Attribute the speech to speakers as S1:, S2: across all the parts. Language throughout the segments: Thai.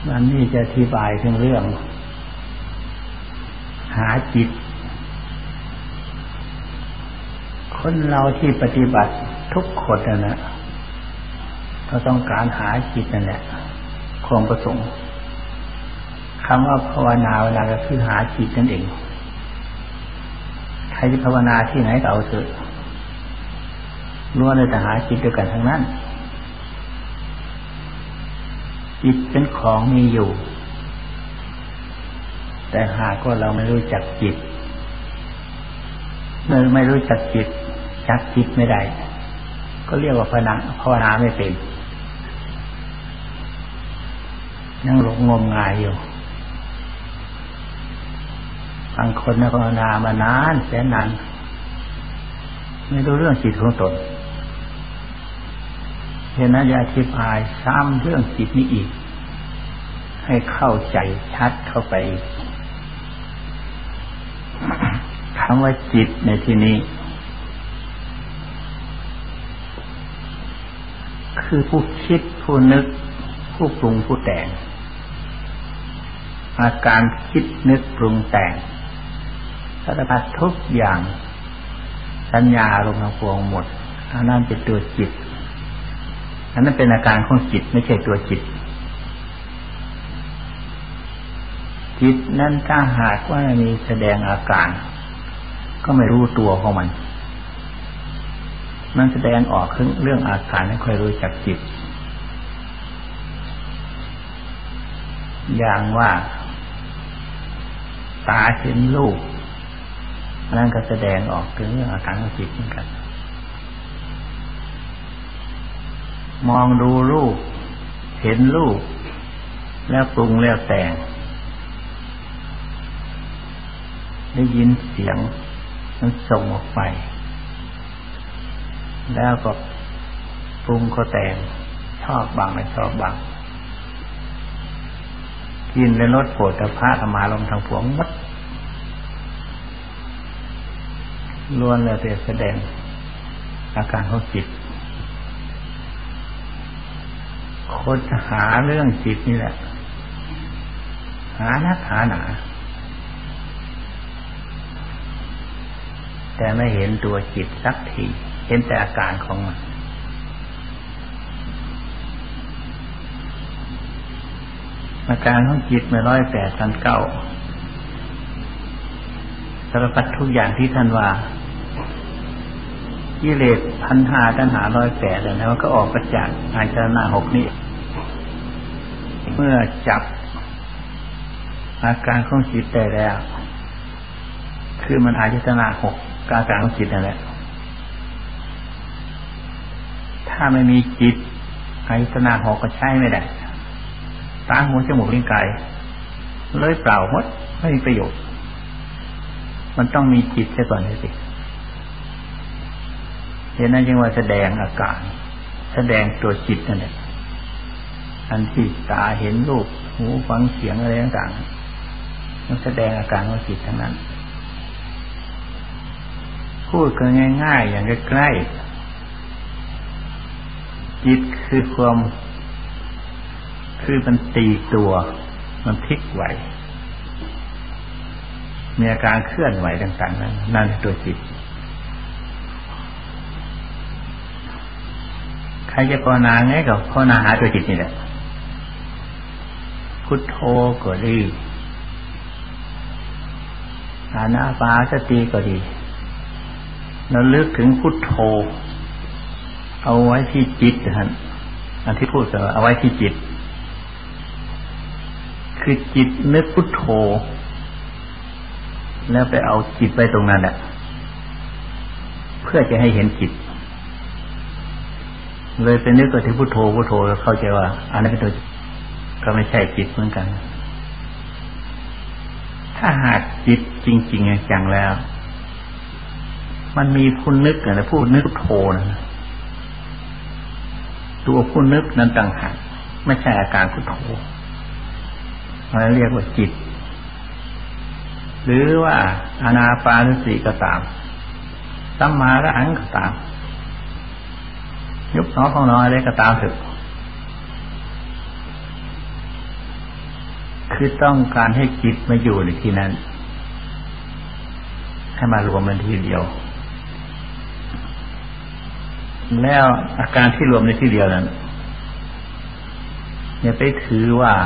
S1: วันนี้จะอธิบายถึงเรื่องหาจิตคนเราที่ปฏิบัติทุกคนนะเราต้องการหาจิตนั่นแหละความประสงค์คำว่าภาวนาเวลาก็คือหาจิตนั่นเองใครจะภาวนาที่ไหนก็เอาเถอะล้วนแต่หาจิตด้วยกันทั้งนั้นจิตเป็นของมีอยู่แต่หากว่าเราไม่รู้จักจิตเมื่อไม่รู้จักจิตจักจิตไม่ได้ก็เรียกว่าภาวนาไม่เป็นยังหลงงมงายอยู่บางคนภาวนามานานแสนนานไม่รู้เรื่องจิตของตนฉะนั้นจะอธิบายซ้ำเรื่องจิตนี้อีกให้เข้าใจชัดเข้าไปอีกคำว่าจิตในที่นี้คือผู้คิดผู้นึกผู้ปรุงผู้แต่งอาการคิดนึกปรุงแต่งสารพัดทุกอย่างสัญญาอารมณ์ทั้งปวงหมดอันนั้นเป็นตัวจิตอันนั้นเป็นอาการของจิตไม่ใช่ตัวจิตจิตนั้นถ้าหากว่ามีแสดงอาการก็ไม่รู้ตัวของมันแสดงออกเรื่องอาการไม่ค่อยรู้จักจิตอย่างว่าตาเห็นรูปนั่นก็แสดงออกถึงเรื่องอาการของจิตเหมือนกันมองดูรูปเห็นรูปแล้วปรุงแล้วแต่งได้ยินเสียงมันส่งออกไปแล้วก็ปรุงก็แต่งชอบบ้างไม่ชอบบ้างกินและรสโผฏฐัพพะธรรมารมณ์ทางปวงหมดล้วนแล้วแต่แสดงอาการของจิตคนหาเรื่องจิตนี่แหละหานักหาหนาแต่ไม่เห็นตัวจิตสักทีเห็นแต่อาการของมันอาการของจิตไม่108,900สารพัดทุกอย่างที่ท่านว่ากิเลส1,500ตัณหา108แล้วนะมันก็ออกประจักษ์อายตนะ6นี้เมื่อจับอาการของจิตได้แล้วคือมันอายตนะ6อาการของจิตนั่นแหละถ้าไม่มีจิตอายตนะ6ก็ใช้ไม่ได้ตาหูจมูกลิ้นกายเลยเปล่าหมดไม่มีประโยชน์มันต้องมีจิตซะก่อนสิเห็นนั้นจึงว่าแสดงอาการแสดงตัวจิตนั่นแหละอันที่ตาเห็นรูปหูฟังเสียงอะไรต่างๆมันแสดงอาการของจิตทั้งนั้นพูดกันง่ายๆอย่างใกล้ๆจิตคือความคือมันตีตัวมันพลิกไหวมีอาการเคลื่อนไหวต่างๆนั่นตัวจิตใครจะภาวนาไงก็ภาวนาหาตัวจิตนี่แหละพุทโธก็ดีอานาปานสติก็ดีเราลึกถึงพุทโธเอาไว้ที่จิตท่านอันที่พูดก็เอาไว้ที่จิตคือจิตนึกพุทโธแล้วไปเอาจิตไปตรงนั้นแหละเพื่อจะให้เห็นจิตเลยไปนึกถึงพุทโธพุทโธแล้วเข้าใจว่าอันนั้นเป็นตัวก็ไม่ใช่จิตเหมือนกันถ้าหากจิตจริงๆจังแล้วมันมีผู้นึกนะผู้นึกโธนะตัวผู้นึกนั้นต่างหากไม่ใช่อาการพุทโธเราเรียกว่าจิตหรือว่าอานาปานสติก็ตามสัมมาระหังก็ตามยุบหนอพองหนออะไรก็ตามเถอะคือต้องการให้จิตมาอยู่ในที่นั้นให้มารวมเป็นที่เดียวแล้วอาการที่รวมในที่เดียวนั้นอย่าไปถือว่า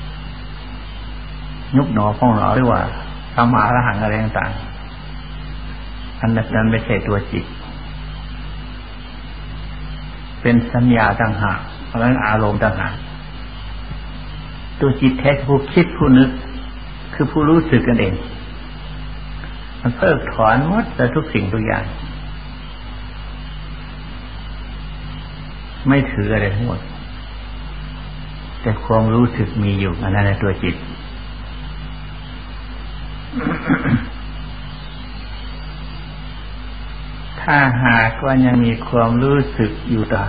S1: ยุบหนอพองหนอหรือว่าสัมมาอรหังอะไรต่างๆอันนั้นไม่ใช่ตัวจิตเป็นสัญญาต่างหากเพราะนั้นอารมณ์ต่างหากตัวจิตแท้ผู้คิดผู้นึกคือผู้รู้สึกกันเองมันเพิกถอนหมดแต่ทุกสิ่งทุกอย่างไม่ถืออะไรทั้งหมดแต่ความรู้สึกมีอยู่อันนั้นในตัวจิต ถ้าหากว่ายังมีความรู้สึกอยู่ต่อ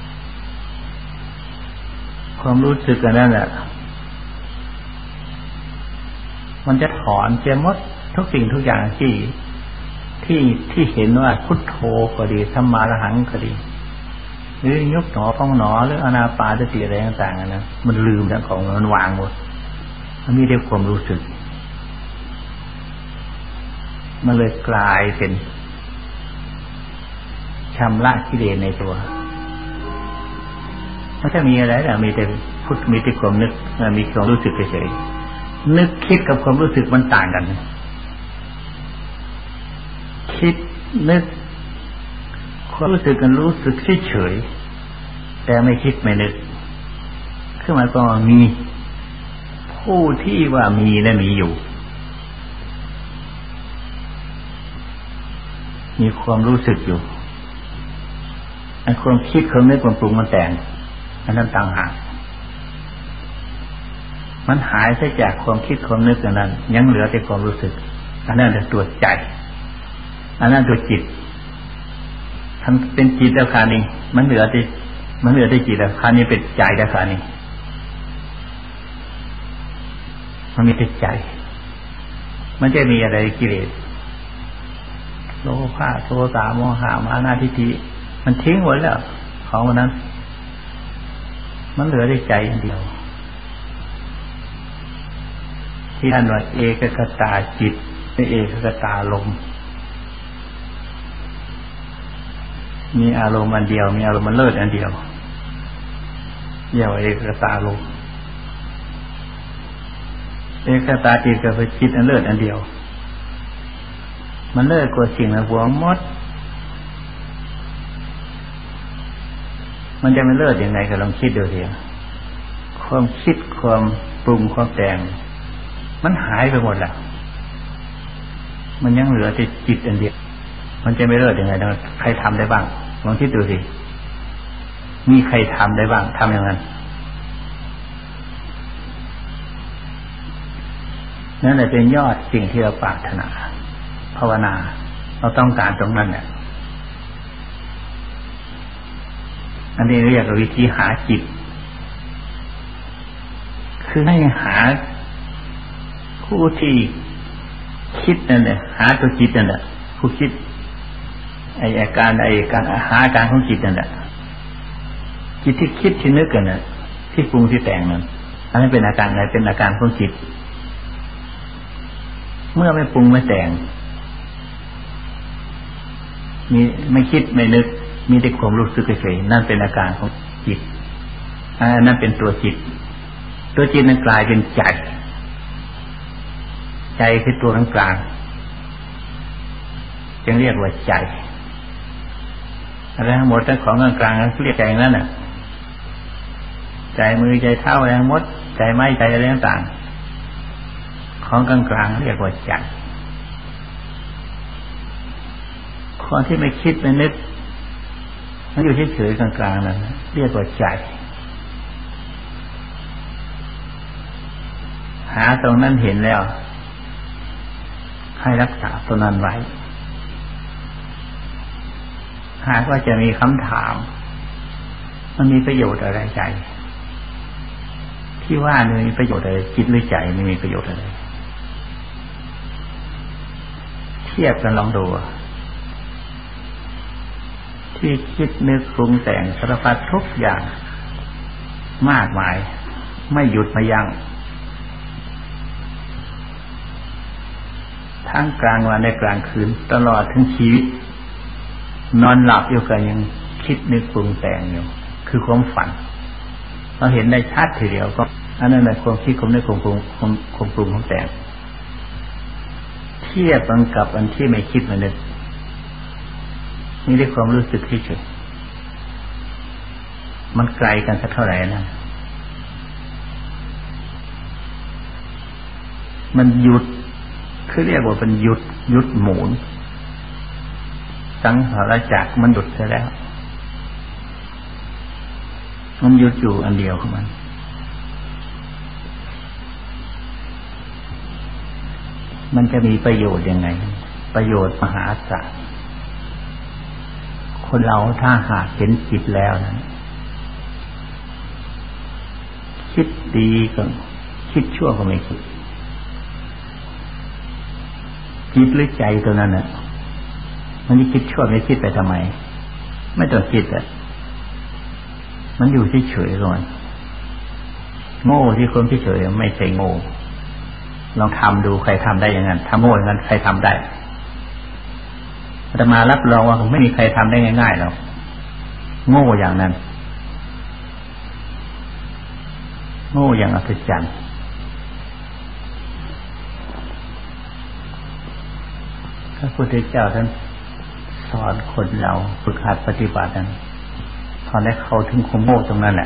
S1: ความรู้สึกอันนั้นแหละมันจะถอนเสียหมดทุกสิ่งทุกอย่างที่เห็นว่าพุทโธก็ดีสัมมาอรหังก็ดีหรือยุบหนอพองหนอหรืออนาปานสติอะไรต่างๆนะมันลืมทั้งของมันวางหมดมันมีแต่ความรู้สึกมันเลยกลายเป็นชำระกิเลสในตัวไม่ใช่มีอะไรแต่มีแต่พุทธมีแต่ความนึกมีความรู้สึกเฉยๆนึกคิดกับความรู้สึกมันต่างกันคิดนึกความรู้สึกกันรู้สึกเฉยๆแต่ไม่คิดไม่นึกคือมันก็มีผู้ที่ว่ามีและมีอยู่มีความรู้สึกอยู่อันความคิดความนึกความปรุงมันแต่งอันนั้นต่างหากมันหายไปจากความคิดความนึกอันนั้นยังเหลือแต่ความรู้สึกอันนั้นเป็นตัวใจอันนั้นตัวจิตทำเป็นจิตแล้วคานี้มันเหลือแต่จิตแล้วคานี้เป็นใจแล้วคานี้มันมีแต่ใจมันจะมีอะไรกิเลสโลภะโทสะโมหะมานะทิฏฐิมันทิ้งหมดแล้วของมันนั้นมันเหลือแต่ใจอันเดียวที่ท่านว่าเอกคตาจิตเอกคตาลมมีอารมณ์อันเดียวมีอารมณ์มันเลิศอันเดียวเรียกว่าเอกคตาลมเอกคตาจิตกับจิตอันเลิศอันเดียวมันเลิศกว่าสิ่งทั้งปวงหมดมันจะไม่เลิศยังไงก็ลองคิดดูเถอะความคิดความปรุงความแต่งมันหายไปหมดแล้วมันยังเหลือแต่จิตอันเดียวมันจะไม่เลิศยังไงใครทำได้บ้างลองคิดดูสิมีใครทำได้บ้างทำอย่างนั้นนั่นแหละเป็นยอดสิ่งที่เราปรารถนาภาวนาเราต้องการตรงนั้นเนี่ยอันนี้เรียกว่าวิธีหาจิตคือให้หาผู้ที่คิดนั่นแหละหาตัวจิตนั่นแหละผู้คิดอาการหาอาการของจิตนั่นแหละจิตที่คิดที่นึกกันน่ะที่ปรุงที่แต่งนั้นอันนั้นเป็นอาการอะไรเป็นอาการของจิตเมื่อไม่ปรุงไม่แต่งมีไม่คิดไม่นึกมีแต่ความรู้สึกเฉยๆนั่นเป็นอาการของจิตอันนั้นเป็นตัวจิตตัวจิตนั้นกลายเป็นใจใจคือตัวกลางจึงเรียกว่าใจอะไรทั้งหมดทั้งของกลางๆเรียกใจนั่นน่ะใจมือใจเท้าอะไรทั้งหมดใจไม้ใจอะไรต่างๆของกลางๆเรียกว่าใจคนที่ไม่คิดไม่นึกมันอยู่เฉยๆกลางๆนั่นเรียกว่าใจหาตรงนั้นเห็นแล้วให้รักษาตรงนั้นไว้หากว่าจะมีคำถามมันมีประโยชน์อะไรใจที่ว่านี่มีประโยชน์อะไรจิตหรือใจไม่มีประโยชน์อะไรเทียบกันลองดูที่คิดนึกปรุงแต่งสารพัดทุกอย่างมากมายไม่หยุดไม่ยั้งทั้งกลางวันและกลางคืนตลอดทั้งชีวิตนอนหลับอยู่ก็ยังคิดนึกปรุงแต่งอยู่คือความฝันเราเห็นได้ชัดทีเดียวก็อันนั้นแหละความคิดความนึกความปรุงความแต่งเทียบกันกับอันที่ไม่คิดมานึกนี่ได้ความรู้สึกเฉยๆมันไกลกันสักเท่าไหร่นะมันหยุดคือเรียกว่าเป็นหยุดหมุนสังสารจักรมันหยุดไปแล้วมันหยุดอยู่อันเดียวของมันจะมีประโยชน์ยังไงประโยชน์มหาศาลคนเราถ้าหากเห็นจิตแล้วนะคิดดีก็คิดชั่วก็ไม่คิดจิตหรือใจตัวนั้นน่ะมันจะคิดชั่วไม่คิดไปทำไมไม่ต้องคิดอ่ะมันอยู่เฉยๆก่อนโง่ที่คนเฉยๆไม่ใช่โง่ลองทำดูใครทำได้อย่างนั้นถ้าโง่อย่างนั้นใครทำได้อาตมารับรองว่าไม่มีใครทำได้ง่ายๆหรอกโง่อย่างนั้นโง่อย่างอัศจรรย์พระพุทธเจ้าท่านสอนคนเราฝึกหัดปฏิบัตินั้นตอนได้เขาถึงความโง่ตรงนั้นแหละ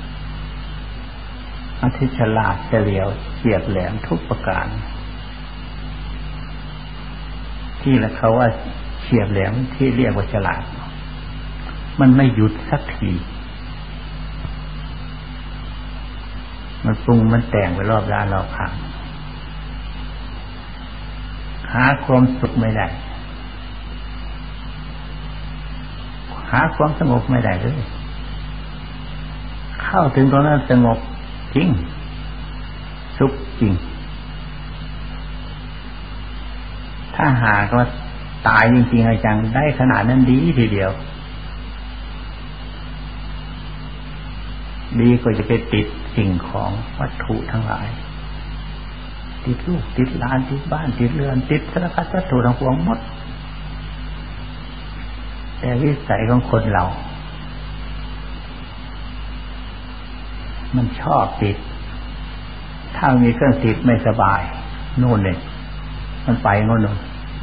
S1: อันที่ฉลาดเฉลียวเฉียบแหลมทุกประการที่ละเขาว่าเฉียบแหลมที่เรียกว่าฉลาดมันไม่หยุดสักทีมันปรุงมันแต่งไปรอบด้านรอบข้างหาความสุขไม่ได้หาความสงบไม่ได้เลยเข้าถึงตรงนั้นสงบจริงสุขจริงถ้าหากว่าตายจริงๆจังได้ขนาดนั้นดีทีเดียวดีกว่าจะไปติดสิ่งของวัตถุทั้งหลายติดลูกติดหลานติดบ้านติดเรือนติดสารพัดวัตถุทั้งปวงหมดแต่วิสัยของคนเรามันชอบติดถ้ามีเครื่องติดไม่สบายโน่นเลยมันไปโน่น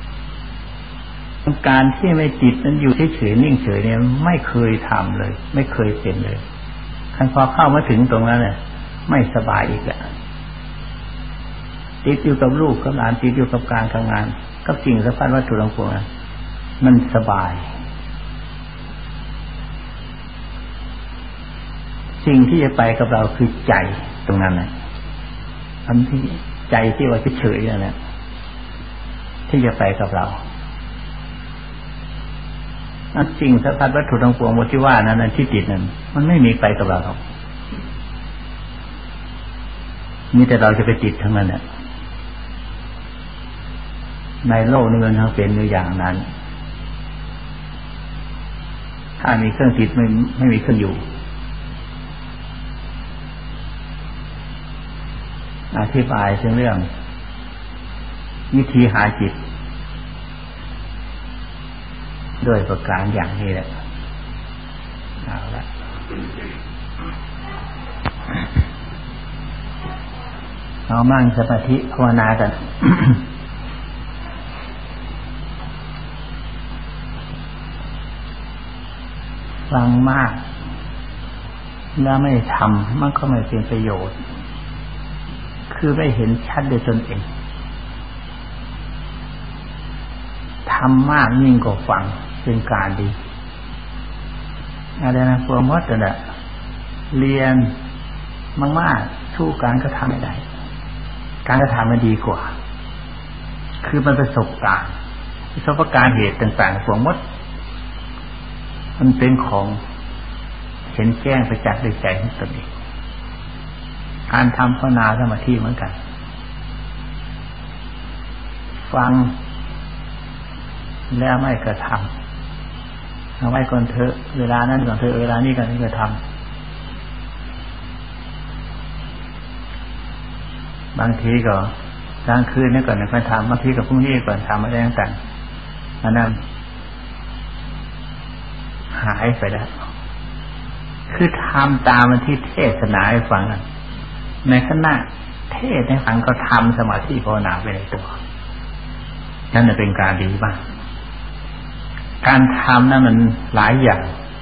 S1: การที่ไม่ติดนั้นอยู่เฉยๆนิ่งเฉยเนี่ยไม่เคยทำเลยไม่เคยเป็นเลยคันพอเข้ามาถึงตรงนั้นเนี่ยไม่สบายอีกอะติดอยู่กับลูกกับหลานติดอยู่กับการทำงานกับสิ่งสารพัดวัตถุทั้งปวงมันสบายสิ่งที่จะไปกับเราคือใจตรงนั้นนะอันที่ใจที่ว่าเฉยๆนั่นแหละที่จะไปกับเราอันจริงสารพัดวัตถุทั้งปวงหมดที่ว่านั้นที่ติดนั้นมันไม่มีไปกับเราหรอกมีแต่เราจะไปติดทั้งนั้นแหละในโลกนี้มันทั้งเป็นอยู่อย่างนั้นถ้ามีเครื่องติดไม่มีเครื่องอยู่อธิบายถึงเรื่องวิธีหาจิตด้วยประการอย่างนี้แหละเอาละเอามั่งสมาธิภาวนากัน ฟังมากแล้วไม่ทำมันก็ไม่เป็นประโยชน์คือไม่เห็นชัดด้วยตนเองทำมากยิ่งกว่าฟังเป็นการดีอะไรนะพวกมดน่ะเรียนมากๆสู้การกระทำไม่ได้การกระทำมันดีกว่าคือมันประสบการณ์เหตุต่างๆพวกมดมันเป็นของเห็นแจ้งประจักษ์ด้วยใจของตนเองการทำภาวนาสมาธิเหมือนกันฟังแล้วไม่กระทำเอาไว้ก่อนเถอะเวลานั้นก่อนเถอะเวลานี้ก่อนที่จะทำบางทีก็กลางคืนนี่ก่อนนะค่อยทำบางทีกับพรุ่งนี้ก่อนทำอะไรต่างๆอันนั้นหายไปแล้วคือทำตามมันที่เทศนาให้ฟังนั้นในขณะเทศให้ฟังก็ทำสมาธิภาวนาไปในตัวนั่นจะเป็นการดีบ้างการทำนั้นมันหลายอย่าง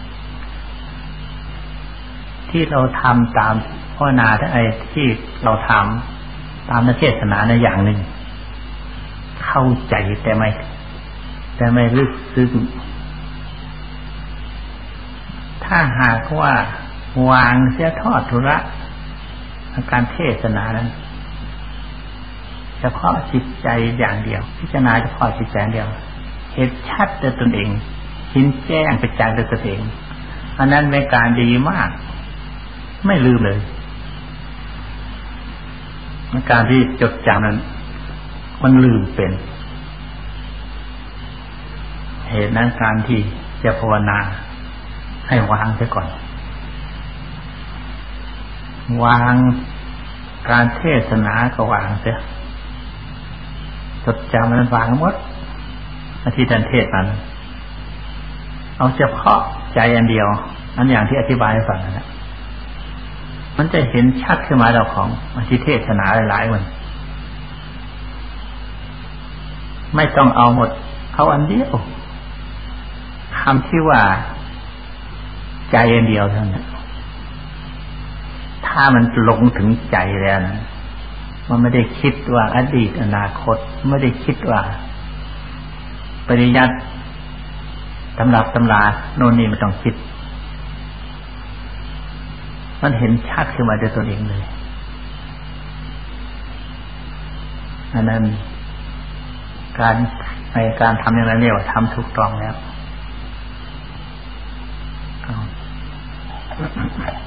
S1: ที่เราทำตามภาวนาทั้งที่เราทำตามเทศนาในอย่างหนึ่งเข้าใจแต่ไม่ลึกซึ้งถ้าหากว่าวางเสียทอดทุระการเทศนานั้นเฉพาะจิตใจอย่างเดียวพิจารณาเฉพาะจิตใจเดียวเห็นชัดด้วยตนเองเห็นแจ้งประจักษ์ด้วยตนเองอันนั้นเป็นการดีมากไม่ลืมเลยการที่จดจำนั้นมันลืมเป็นเหตุนั้นการที่จะภาวนาให้วางเสียก่อนวางการเทศนาก็วางเสียจดจำมันวางหมดที่ท่านเทศนั้นเอาเฉพาะใจอันเดียวอันอย่างที่อธิบายให้ฟังนะมันจะเห็นชัดขึ้นมาเราของที่เทศนาหลายๆวันไม่ต้องเอาหมดเอาอันเดียวคำที่ว่าใจอันเดียวเท่านั้นถ้ามันลงถึงใจแล้วนะมันไม่ได้คิดว่าอดีตอนาคตไม่ได้คิดว่าปริยัติตำรับตำราโน่นนี่ไม่ต้องคิดมันเห็นชัดขึ้นมาด้วยตนเองเลยอันนั้นการทำอย่างนั้นเรียกว่าทำถูกต้องแล้ว